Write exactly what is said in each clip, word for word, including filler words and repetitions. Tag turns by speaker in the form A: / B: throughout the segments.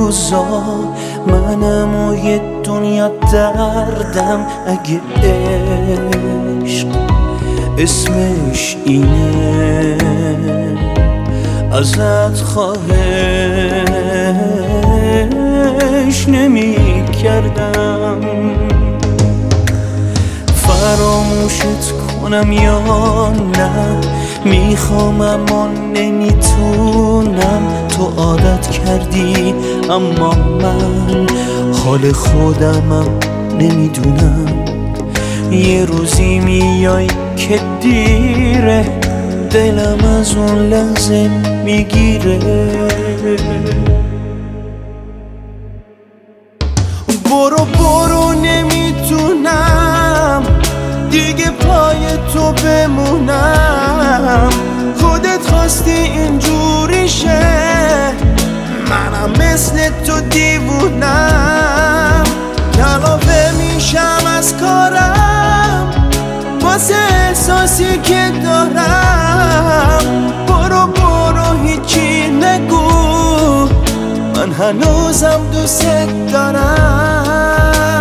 A: روزا منم و یه دنیا دردم. اگه عشق اسمش اینه ازت خواهش نمی کردم فراموشت کنم یا نه. میخوام اما نمیتونم. تو عادت کردی اما من حال خودمم نمیدونم. یه روزی میای که دیره دلم از اون لحظه میگیره. برو برو نمیتونم دیگه پای تو بمونم. خودت خواستی اینجوری شه منم مثل تو دیوونم. کلافه میشم از کارم واسه احساسی که دارم. برو برو هیچی نگو من هنوزم دوست دارم.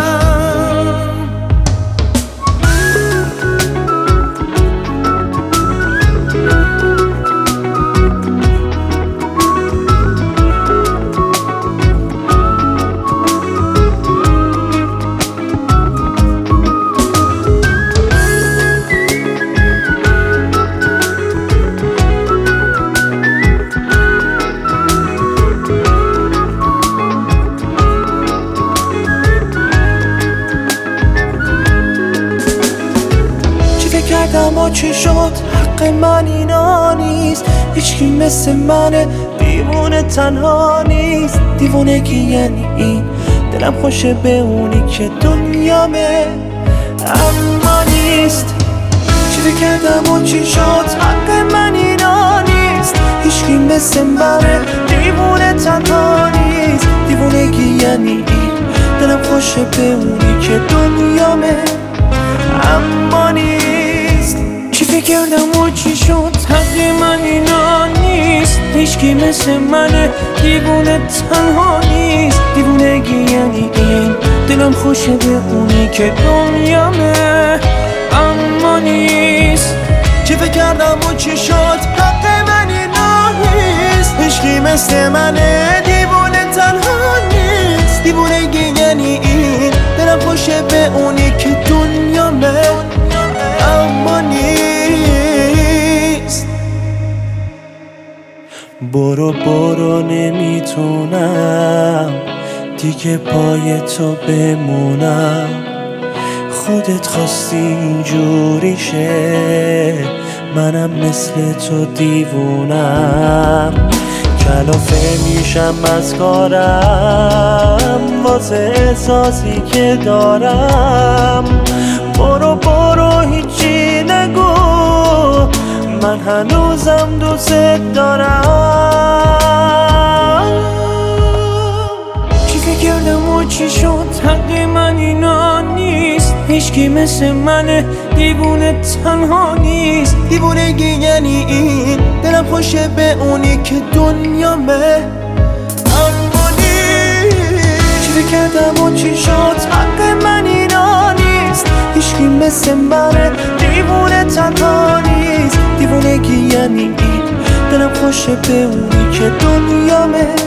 A: اما چی شد حق من اینا نیست. هیچکی مثل من دیوونه تنها نیست. دیوونگی یعنی این دلم خوشه به اونی که دنیامه اما نیست. چی فکر کردم و چی شد حق من اینا نیست. هیچکی مثل من دیوونه تنها نیست. دیوونگی یعنی این دلم خوشه به اونی که دنیامه اما نیست. چی فکر کردم و چی شد حق من اینا نیست. هیچکی مثل من دیوونه تنها نیست. دیوونگی یعنی این دلم خوشه به اونی که دنیامه اما نیست. چی فکر کردم و چی شد حق من اینا نیست. هیچکی مثل من دیوونه تنها نیست. دیوونگی یعنی این دلم خوشه به اونی که دنیامه اما نیست. برو برو نمیتونم دیگه پای تو بمونم. خودت خواستی اینجوری شه منم مثل تو دیوونم. کلافه میشم از کارم واسه احساسی که دارم. برو برو هیچی نگو من هنوزم دوست دارم. چی فکر کردم و چی شد حق من اینا نیست. هیچکی مثل من دیوونه تنها نیست. دیوونگی یعنی این دلم خوشه به اونی که دنیامه اما نیست. چی فکر کردم و چی شد حق من اینا نیست. هیچکی مثل من دیوونه تنها نیست. دیوونگی یعنی این دلم خوشه به اونی که دنیامه